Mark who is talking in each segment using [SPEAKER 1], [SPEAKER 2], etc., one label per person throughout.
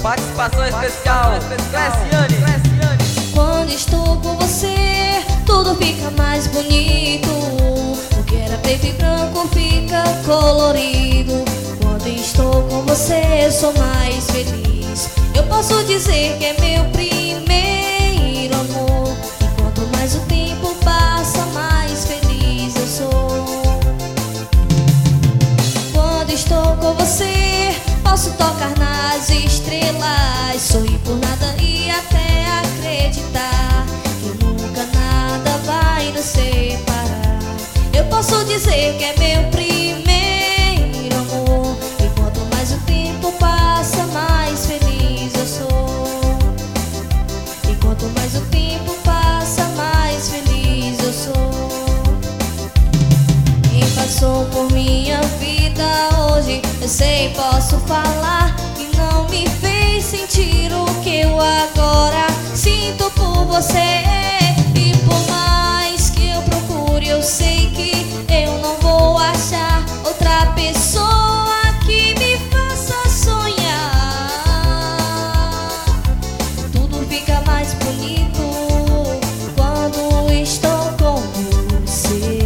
[SPEAKER 1] Participação especial, Cleciane.
[SPEAKER 2] Quando estou com você, tudo fica mais bonito. O que era preto e branco fica colorido. Quando estou com você, sou mais feliz. Eu posso dizer que é meu primeiro amor. E quanto mais o tempo passa, mais feliz eu sou. Quando estou com você, posso tocar nas estrelas, sorrir por nada e até acreditar que nunca nada vai nos separar. Eu posso dizer que é meu primeiro amor. E quanto mais o tempo passa, mais feliz eu sou. E quanto mais o tempo passa, mais feliz eu sou. Quem passou por minha vida hoje, eu sei, posso falar que não me fez sentir o que eu agora sinto por você. E por mais que eu procure, eu sei que eu não vou achar outra pessoa que me faça sonhar. Tudo fica mais bonito quando estou com você.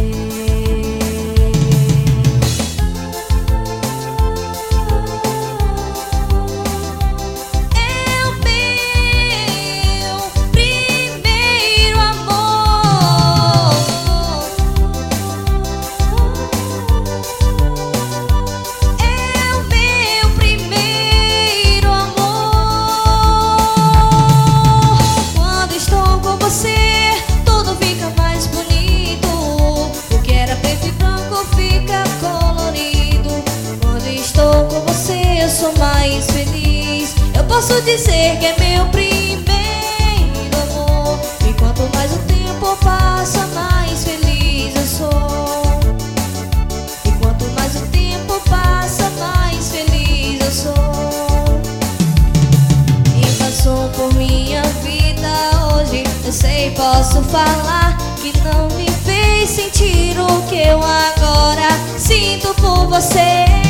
[SPEAKER 2] Mais feliz, eu posso dizer que é meu primeiro amor. E quanto mais o tempo passa, mais feliz eu sou. E quanto mais o tempo passa, mais feliz eu sou. E passou por minha vida hoje, eu sei, posso falar que não me fez sentir o que eu agora sinto por você.